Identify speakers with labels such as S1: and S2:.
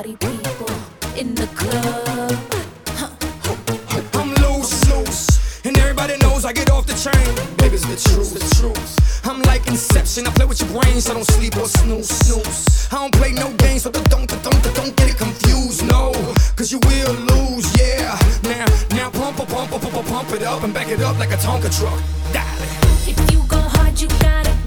S1: party people in the club.
S2: I'm loose, and everybody knows I get off the train. Baby, it's the truth. I'm like Inception, I play with your brain, so don't sleep or snooze. I don't play no games, so don't get it confused, no. Cause you will lose, yeah. Now pump it up and back it up like a Tonka truck. Dale.
S1: If you go hard, you gotta